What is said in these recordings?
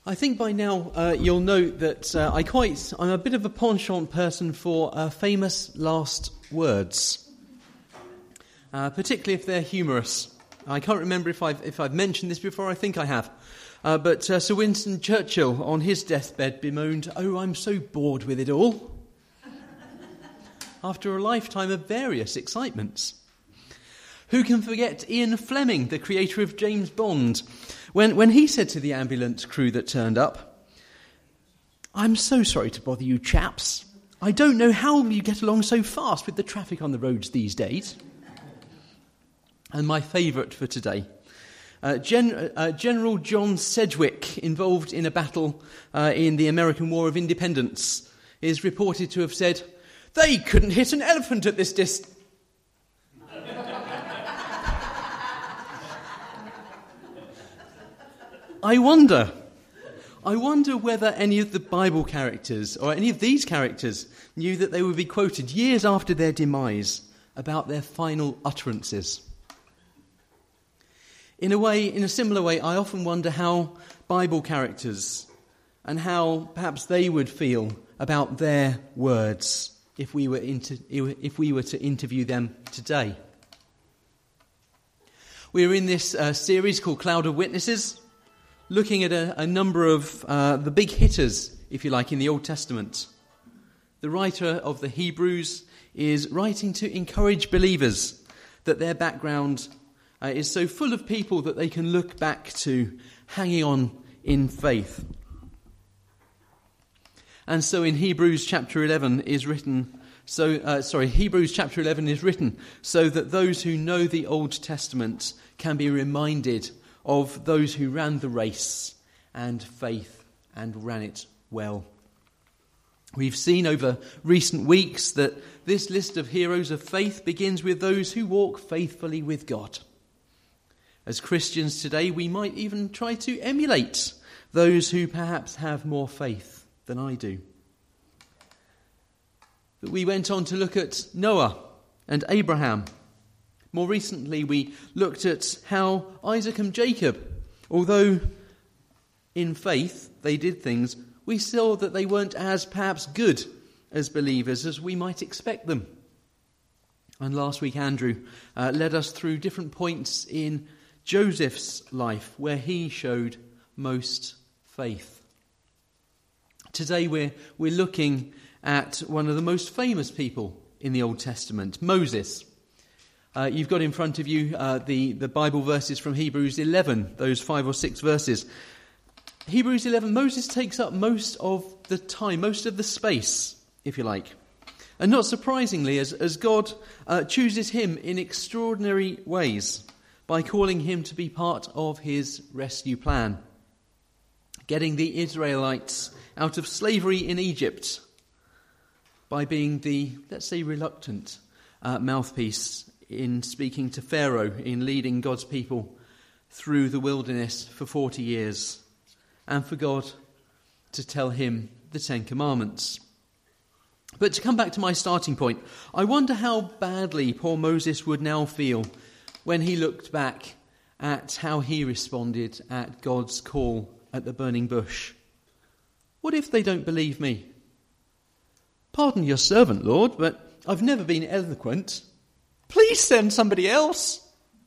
I think by now you'll note that I'm a bit of a penchant person for famous last words, particularly if they're humorous. I can't remember if I've mentioned this before. I think I have. But Sir Winston Churchill, on his deathbed, bemoaned, "Oh, I'm so bored with it all," after a lifetime of various excitements. Who can forget Ian Fleming, the creator of James Bond, when he said to the ambulance crew that turned up, "I'm so sorry to bother you chaps. I don't know how you get along so fast with the traffic on the roads these days." And my favourite for today, General John Sedgwick, involved in a battle in the American War of Independence, is reported to have said, "They couldn't hit an elephant at this distance." I wonder whether any of the Bible characters, or any of these characters, knew that they would be quoted years after their demise about their final utterances. In a similar way, I often wonder how Bible characters and how perhaps they would feel about their words if we were to interview them today. We're in this series called Cloud of Witnesses, looking at a number of the big hitters, if you like, in the Old Testament. The writer of the Hebrews is writing to encourage believers that their background is so full of people that they can look back to, hanging on in faith. And so in Hebrews chapter 11 is written, Hebrews chapter 11 is written so that those who know the Old Testament can be reminded of those who ran the race and faith and ran it well. We've seen over recent weeks that this list of heroes of faith begins with those who walk faithfully with God. As Christians today, we might even try to emulate those who perhaps have more faith than I do. But we went on to look at Noah and Abraham. More recently, we looked at how Isaac and Jacob, although in faith they did things, we saw that they weren't as perhaps good as believers as we might expect them. And last week, Andrew led us through different points in Joseph's life where he showed most faith. Today, we're looking at one of the most famous people in the Old Testament, Moses. You've got in front of you the Bible verses from Hebrews 11, those 5 or 6 verses. Hebrews 11, Moses takes up most of the time, most of the space, if you like. And not surprisingly, as God chooses him in extraordinary ways by calling him to be part of his rescue plan, getting the Israelites out of slavery in Egypt by being the, let's say, reluctant mouthpiece in speaking to Pharaoh, in leading God's people through the wilderness for 40 years, and for God to tell him the 10 Commandments. But to come back to my starting point, I wonder how badly poor Moses would now feel when he looked back at how he responded at God's call at the burning bush. What if they don't believe me? "Pardon your servant, Lord, but I've never been eloquent. Please send somebody else."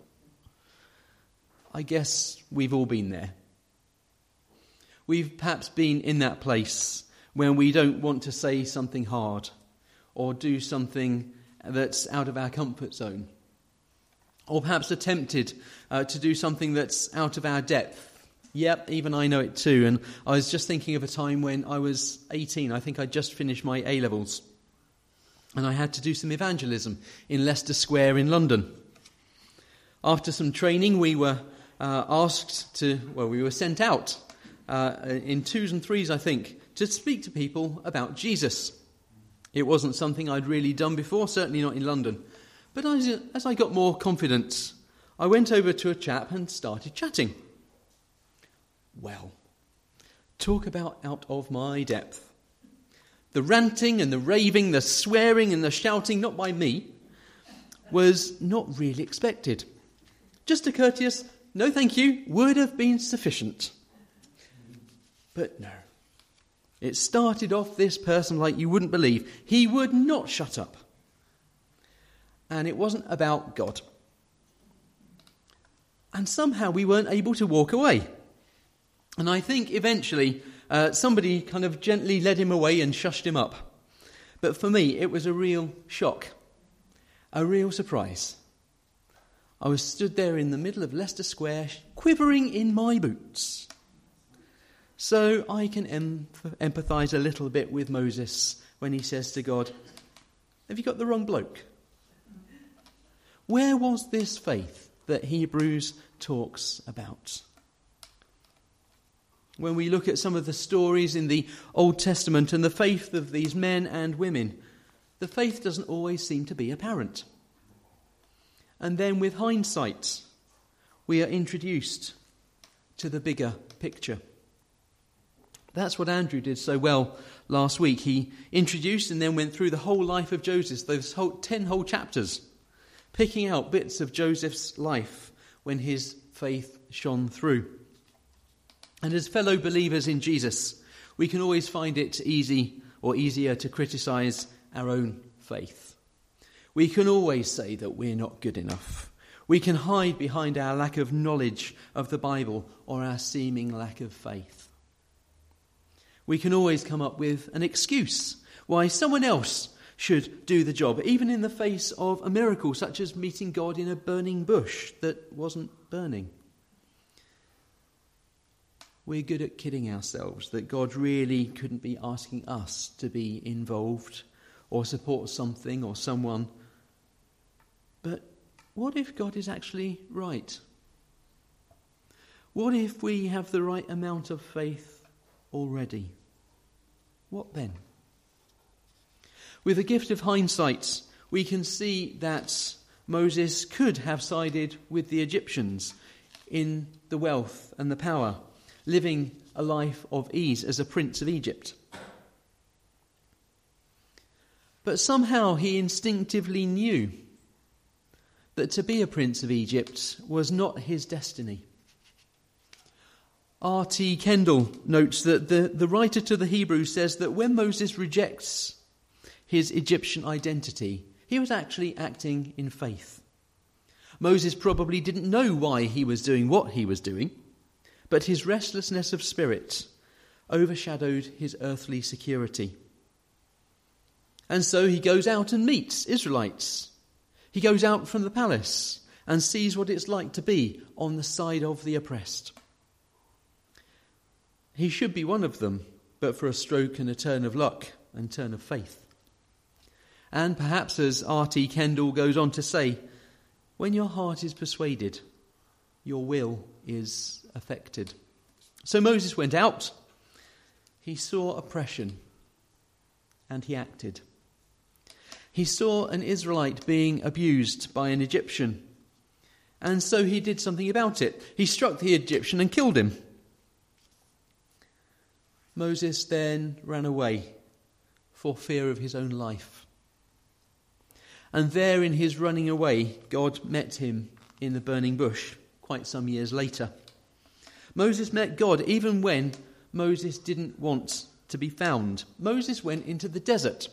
I guess we've all been there. We've perhaps been in that place when we don't want to say something hard or do something that's out of our comfort zone, or perhaps attempted to do something that's out of our depth. Yep, even I know it too. And I was just thinking of a time when I was 18. I think I just finished my A-levels. And I had to do some evangelism in Leicester Square in London. After some training, we were we were sent out in 2s and 3s, I think, to speak to people about Jesus. It wasn't something I'd really done before, certainly not in London. But as I got more confidence, I went over to a chap and started chatting. Well, talk about out of my depth. The ranting and the raving, the swearing and the shouting, not by me, was not really expected. Just a courteous, "No thank you," would have been sufficient. But no. It started off this person like you wouldn't believe. He would not shut up. And it wasn't about God. And somehow we weren't able to walk away. And I think eventually somebody kind of gently led him away and shushed him up. But for me, it was a real shock, a real surprise. I was stood there in the middle of Leicester Square, quivering in my boots. So I can empathise a little bit with Moses when he says to God, "Have you got the wrong bloke?" Where was this faith that Hebrews talks about? When we look at some of the stories in the Old Testament and the faith of these men and women, the faith doesn't always seem to be apparent. And then with hindsight, we are introduced to the bigger picture. That's what Andrew did so well last week. He introduced and then went through the whole life of Joseph, those 10 whole chapters, picking out bits of Joseph's life when his faith shone through. And as fellow believers in Jesus, we can always find it easy or easier to criticise our own faith. We can always say that we're not good enough. We can hide behind our lack of knowledge of the Bible or our seeming lack of faith. We can always come up with an excuse why someone else should do the job, even in the face of a miracle such as meeting God in a burning bush that wasn't burning. We're good at kidding ourselves that God really couldn't be asking us to be involved or support something or someone. But what if God is actually right? What if we have the right amount of faith already? What then? With the gift of hindsight, we can see that Moses could have sided with the Egyptians in the wealth and the power, living a life of ease as a prince of Egypt. But somehow he instinctively knew that to be a prince of Egypt was not his destiny. R.T. Kendall notes that the writer to the Hebrews says that when Moses rejects his Egyptian identity, he was actually acting in faith. Moses probably didn't know why he was doing what he was doing, but his restlessness of spirit overshadowed his earthly security. And so he goes out and meets Israelites. He goes out from the palace and sees what it's like to be on the side of the oppressed. He should be one of them, but for a stroke and a turn of luck and turn of faith. And perhaps, as R.T. Kendall goes on to say, when your heart is persuaded, your will is affected. So Moses went out, he saw oppression, and he acted. He saw an Israelite being abused by an Egyptian, and so he did something about it. He struck the Egyptian and killed him. Moses then ran away for fear of his own life. And there in his running away, God met him in the burning bush quite some years later. Moses met God even when Moses didn't want to be found. Moses went into the desert.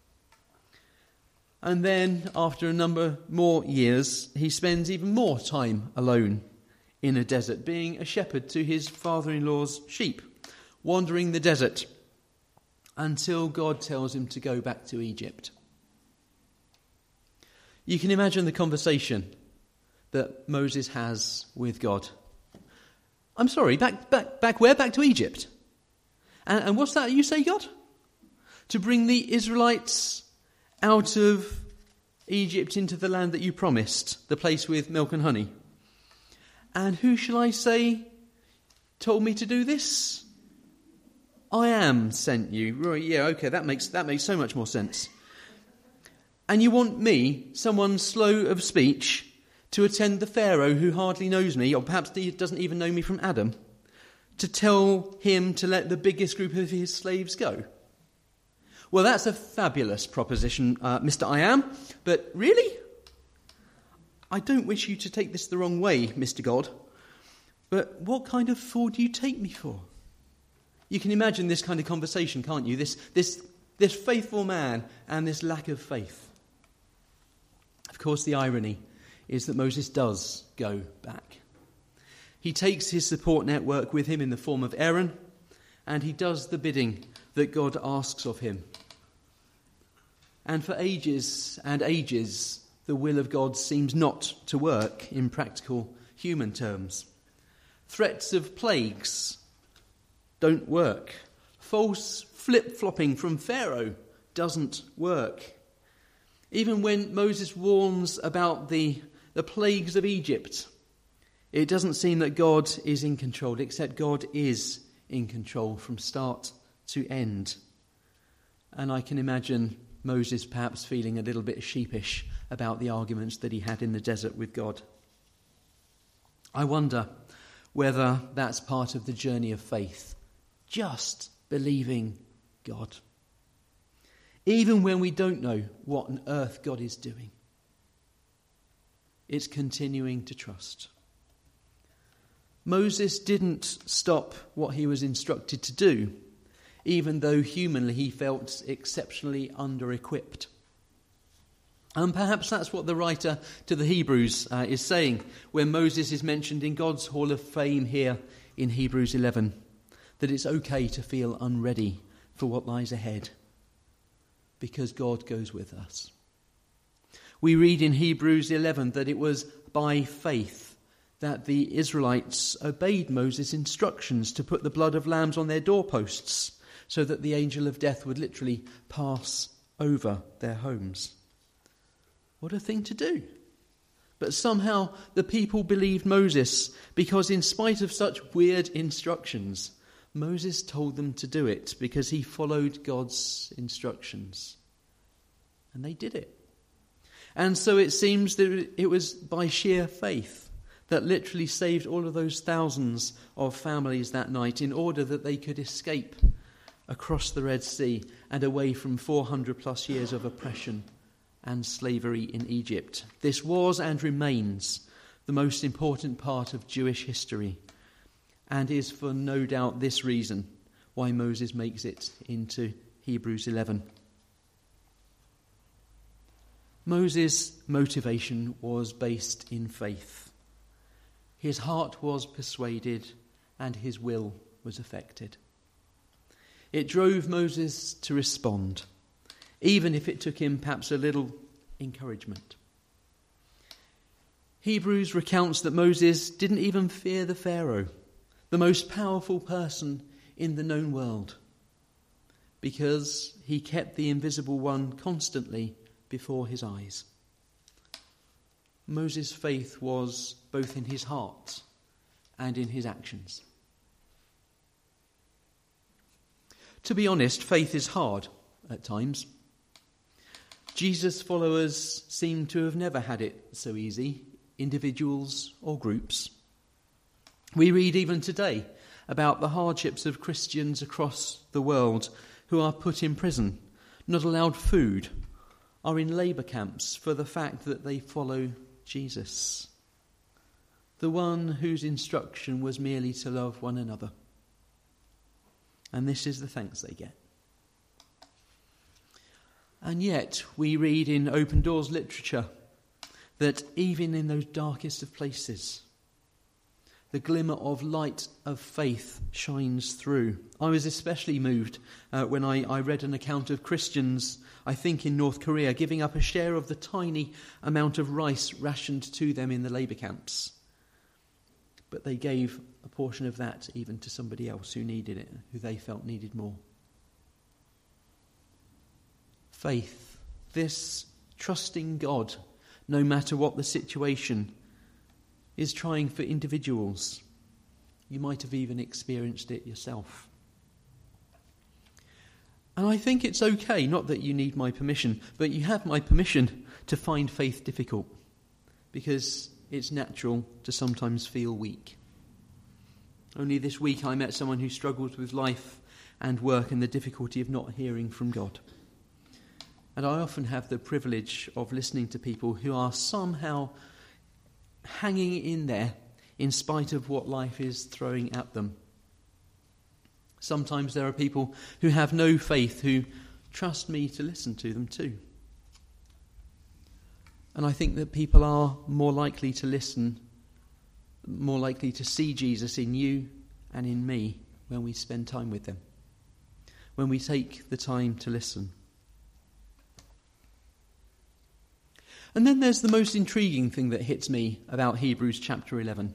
And then, after a number more years, he spends even more time alone in a desert, being a shepherd to his father-in-law's sheep, wandering the desert until God tells him to go back to Egypt. You can imagine the conversation that Moses has with God. I'm sorry, back where? Back to Egypt. And what's that you say, God? To bring the Israelites out of Egypt into the land that you promised, the place with milk and honey. And who shall I say told me to do this? I am sent you. Right, yeah, okay, that makes so much more sense. And you want me, someone slow of speech, to attend the Pharaoh who hardly knows me, or perhaps doesn't even know me from Adam, to tell him to let the biggest group of his slaves go? Well, that's a fabulous proposition, Mr. I Am, but really? I don't wish you to take this the wrong way, Mr. God, but what kind of fool do you take me for? You can imagine this kind of conversation, can't you? This faithful man and this lack of faith. Of course, the irony is that Moses does go back. He takes his support network with him in the form of Aaron, and he does the bidding that God asks of him. And for ages and ages, the will of God seems not to work in practical human terms. Threats of plagues don't work. False flip-flopping from Pharaoh doesn't work. Even when Moses warns about the plagues of Egypt, it doesn't seem that God is in control, except God is in control from start to end. And I can imagine Moses perhaps feeling a little bit sheepish about the arguments that he had in the desert with God. I wonder whether that's part of the journey of faith, just believing God. Even when we don't know what on earth God is doing, it's continuing to trust. Moses didn't stop what he was instructed to do, even though humanly he felt exceptionally under-equipped. And perhaps that's what the writer to the Hebrews is saying when Moses is mentioned in God's Hall of Fame here in Hebrews 11, that it's okay to feel unready for what lies ahead because God goes with us. We read in Hebrews 11 that it was by faith that the Israelites obeyed Moses' instructions to put the blood of lambs on their doorposts so that the angel of death would literally pass over their homes. What a thing to do. But somehow the people believed Moses because in spite of such weird instructions, Moses told them to do it because he followed God's instructions. And they did it. And so it seems that it was by sheer faith that literally saved all of those thousands of families that night in order that they could escape across the Red Sea and away from 400 plus years of oppression and slavery in Egypt. This was and remains the most important part of Jewish history and is for no doubt this reason why Moses makes it into Hebrews 11. Moses' motivation was based in faith. His heart was persuaded and his will was affected. It drove Moses to respond, even if it took him perhaps a little encouragement. Hebrews recounts that Moses didn't even fear the Pharaoh, the most powerful person in the known world, because he kept the invisible one constantly before his eyes. Moses' faith was both in his heart and in his actions. To be honest, faith is hard at times. Jesus' followers seem to have never had it so easy, individuals or groups. We read even today about the hardships of Christians across the world who are put in prison, not allowed food, are in labour camps for the fact that they follow Jesus, the one whose instruction was merely to love one another. And this is the thanks they get. And yet we read in Open Doors literature that even in those darkest of places, the glimmer of light of faith shines through. I was especially moved when I read an account of Christians, I think in North Korea, giving up a share of the tiny amount of rice rationed to them in the labour camps. But they gave a portion of that even to somebody else who needed it, who they felt needed more. Faith, this trusting God, no matter what the situation, is trying for individuals. You might have even experienced it yourself. And I think it's okay, not that you need my permission, but you have my permission to find faith difficult, because it's natural to sometimes feel weak. Only this week I met someone who struggles with life and work and the difficulty of not hearing from God. And I often have the privilege of listening to people who are somehow hanging in there in spite of what life is throwing at them. Sometimes there are people who have no faith who trust me to listen to them too. And I think that people are more likely to listen, more likely to see Jesus in you and in me when we spend time with them, when we take the time to listen. And then there's the most intriguing thing that hits me about Hebrews chapter 11.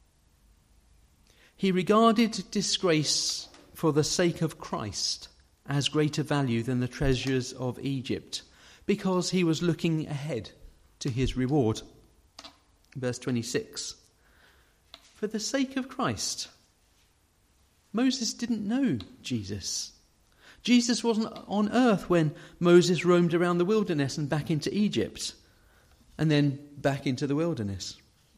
He regarded disgrace for the sake of Christ as greater value than the treasures of Egypt, because he was looking ahead to his reward. Verse 26. For the sake of Christ. Moses didn't know Jesus. Jesus wasn't on earth when Moses roamed around the wilderness and back into Egypt, and then back into the wilderness.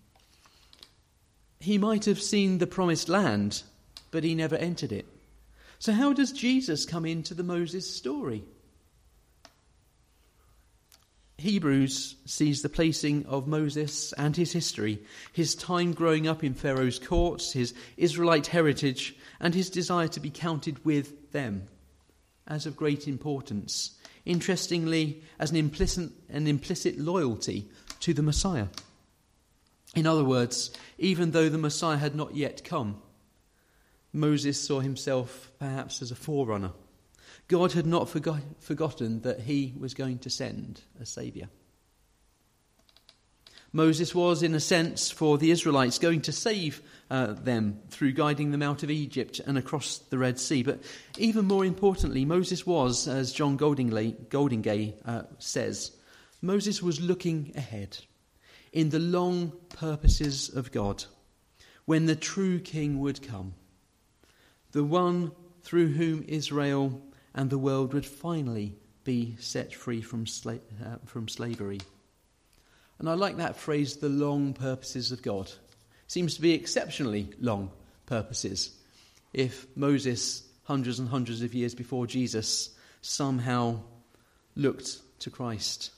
He might have seen the promised land, but he never entered it. So how does Jesus come into the Moses story? Hebrews sees the placing of Moses and his history, his time growing up in Pharaoh's courts, his Israelite heritage, and his desire to be counted with them as of great importance. Interestingly, as an implicit loyalty to the Messiah. In other words, even though the Messiah had not yet come, Moses saw himself perhaps as a forerunner. God had not forgotten that he was going to send a saviour. Moses was, in a sense, for the Israelites, going to save them through guiding them out of Egypt and across the Red Sea. But even more importantly, Moses was, as John Goldingay says, Moses was looking ahead in the long purposes of God, when the true king would come, the one through whom Israel and the world would finally be set free from slavery. And I like that phrase, the long purposes of God. Seems to be exceptionally long purposes. If Moses, hundreds and hundreds of years before Jesus, somehow looked to Christ.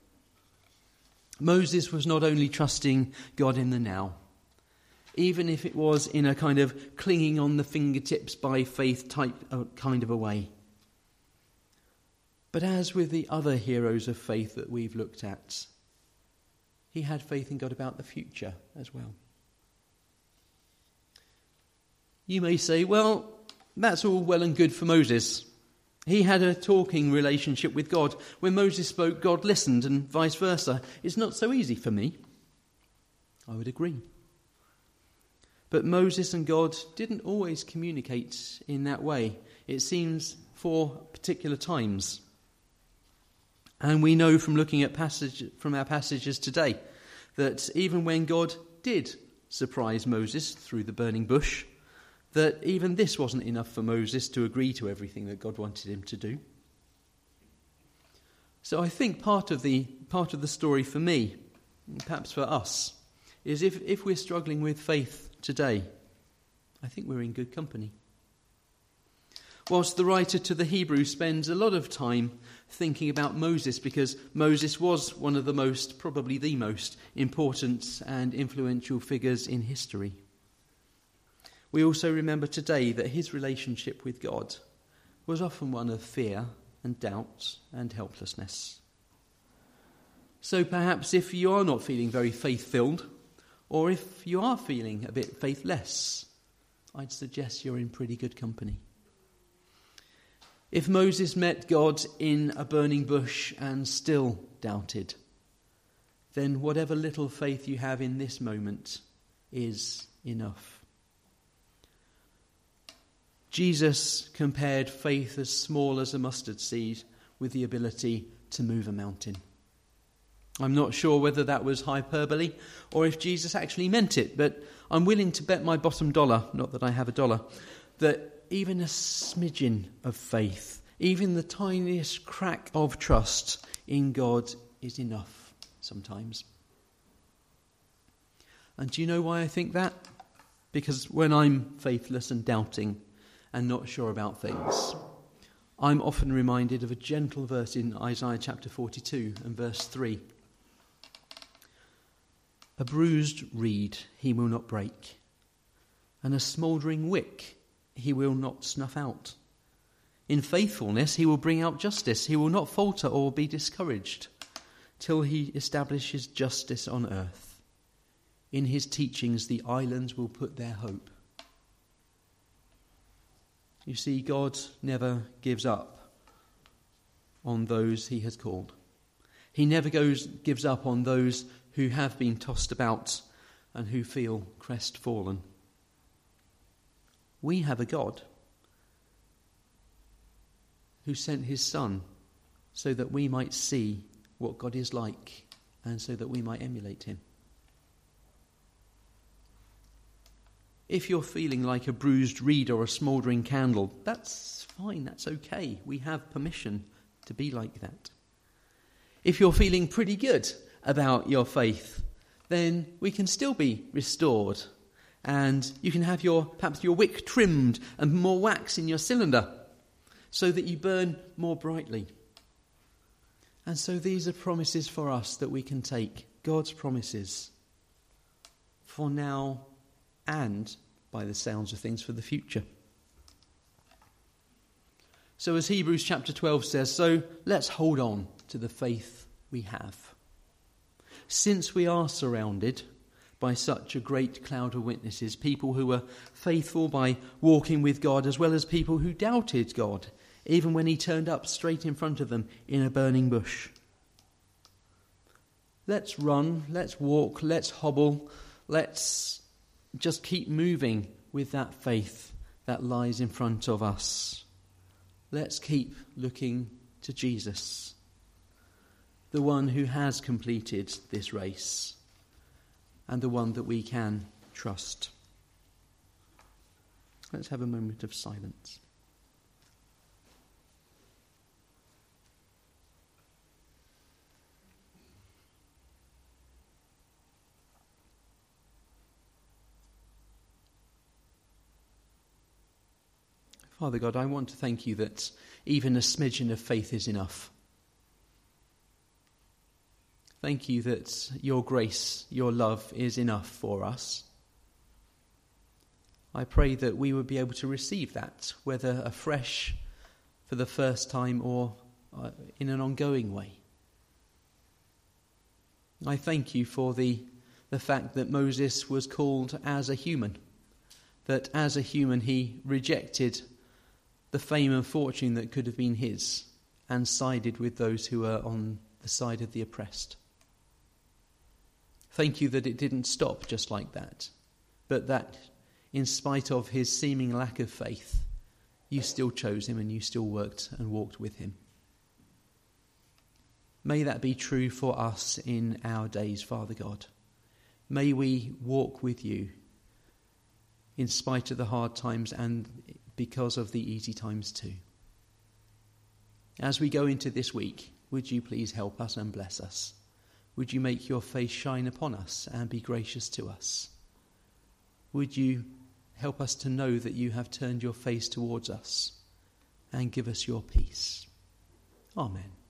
Moses was not only trusting God in the now, even if it was in a kind of clinging on the fingertips by faith type kind of a way. But as with the other heroes of faith that we've looked at, he had faith in God about the future as well. You may say, well, that's all well and good for Moses. He had a talking relationship with God. When Moses spoke, God listened, and vice versa. It's not so easy for me. I would agree. But Moses and God didn't always communicate in that way. It seems for particular times. And we know from looking at from our passages today that even when God did surprise Moses through the burning bush, that even this wasn't enough for Moses to agree to everything that God wanted him to do. So I think part of the story for me, perhaps for us, is if we're struggling with faith today, I think we're in good company. Whilst the writer to the Hebrews spends a lot of time thinking about Moses, because Moses was one of the most, probably the most important and influential figures in history. We also remember today that his relationship with God was often one of fear and doubt and helplessness. So perhaps if you are not feeling very faith-filled, or if you are feeling a bit faithless, I'd suggest you're in pretty good company. If Moses met God in a burning bush and still doubted, then whatever little faith you have in this moment is enough. Jesus compared faith as small as a mustard seed with the ability to move a mountain. I'm not sure whether that was hyperbole or if Jesus actually meant it, but I'm willing to bet my bottom dollar, not that I have a dollar, that even a smidgen of faith, even the tiniest crack of trust in God is enough sometimes. And do you know why I think that? Because when I'm faithless and doubting and not sure about things, I'm often reminded of a gentle verse in Isaiah chapter 42 and verse 3. A bruised reed he will not break, and a smouldering wick he will not snuff out. In faithfulness, he will bring out justice. He will not falter or be discouraged till he establishes justice on earth. In his teachings, the islands will put their hope. You see, God never gives up on those he has called. He never gives up on those who have been tossed about and who feel crestfallen. We have a God who sent his Son so that we might see what God is like and so that we might emulate him. If you're feeling like a bruised reed or a smouldering candle, that's fine, that's okay. We have permission to be like that. If you're feeling pretty good about your faith, then we can still be restored. And you can have perhaps your wick trimmed and more wax in your cylinder so that you burn more brightly. And so these are promises for us that we can take, God's promises for now and, by the sounds of things, for the future. So as Hebrews chapter 12 says, so let's hold on to the faith we have. Since we are surrounded by such a great cloud of witnesses, people who were faithful by walking with God, as well as people who doubted God, even when he turned up straight in front of them in a burning bush. Let's run, let's walk, let's hobble, let's just keep moving with that faith that lies in front of us. Let's keep looking to Jesus, the one who has completed this race and the one that we can trust. Let's have a moment of silence. Father God, I want to thank you that even a smidgen of faith is enough. Thank you that your grace, your love is enough for us. I pray that we would be able to receive that, whether afresh for the first time or in an ongoing way. I thank you for the fact that Moses was called as a human, that as a human he rejected the fame and fortune that could have been his and sided with those who were on the side of the oppressed. Thank you that it didn't stop just like that, but that in spite of his seeming lack of faith, you still chose him and you still worked and walked with him. May that be true for us in our days, Father God. May we walk with you in spite of the hard times and because of the easy times too. As we go into this week, would you please help us and bless us? Would you make your face shine upon us and be gracious to us? Would you help us to know that you have turned your face towards us and give us your peace? Amen.